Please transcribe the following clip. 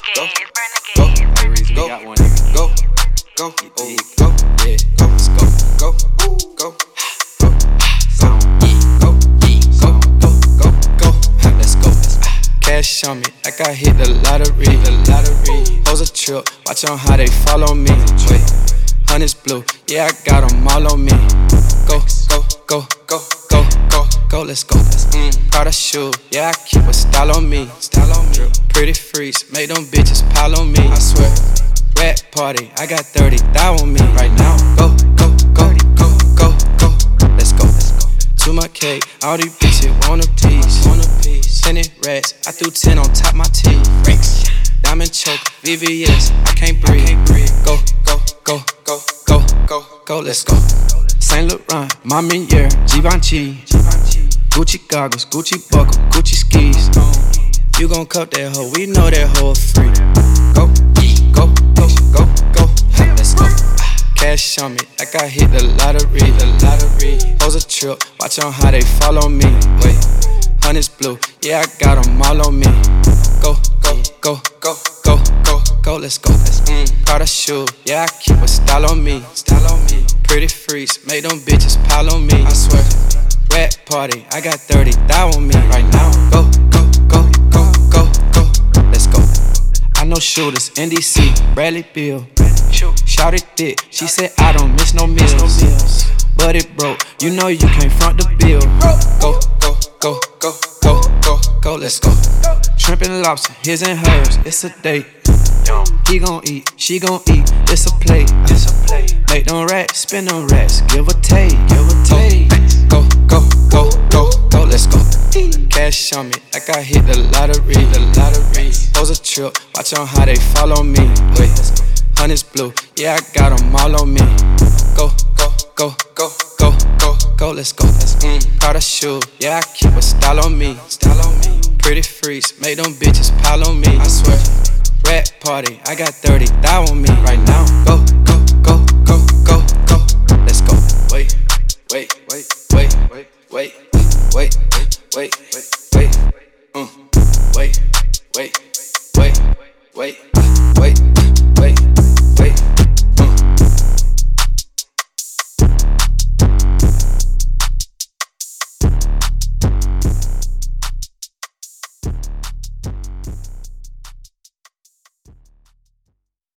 go, go, go, got one. Go, go, oh, go, yeah, go, let's go, go, go, go, let's go. Cash on me, like I hit the lottery. Hoes a trip, watch on how they follow me. Wait, honey's blue, yeah, I got them all on me. Go, go, go, go, go, go, go, let's go. Prada shoe, yeah, I keep a style on me. Pretty freaks, make them bitches pile on me. I swear, rat party, I got 30 thou on me right now. Go, go, go, go, go, go, let's go. To my cake, all these bitches want a piece. 10 rats, I threw 10 on top my teeth. Diamond choke, VVS, I can't breathe. Go, go, go, go, go, go, go, let's go. Saint Laurent, Mamiere, Givenchy, Gucci goggles, Gucci buckle, Gucci skis. You gon' cut that hoe, we know that hoe free. Go, go, go, go, go, let's go. Cash on me, like I hit the lottery. Hoes a trip, watch on how they follow me. Wait, honey's blue, yeah, I got them all on me. Go, go, go, go, go, go, go, let's go. Prada shoe, yeah, I keep a style on me. Pretty freaks, make them bitches pile on me. I swear, rat party, I got 30 thou on me right now. Go, go, go, go, go, go, let's go. I know shooters, NDC, Bradley Bill. Shouted thick, she said I don't miss no meals. But it broke, you know you can't front the bill. Go, go, go, go, go, go, go, let's go. Shrimp and lobster, his and hers, it's a date. He gon' eat, she gon' eat, it's a plate. Make them rats, spin them rats, give a take. Go, go, go, go, go, let's go. Cash on me, like I hit the lottery. Hoes a trip, watch on how they follow me. Wait, honey's blue, yeah, I got them all on me. Go, go, go, go, go, go, go, let's go. Prada shoe, yeah, I keep a style on me. Pretty freaks, make them bitches pile on me. I swear, rat party, I got 30 thou on me right now. Go, go.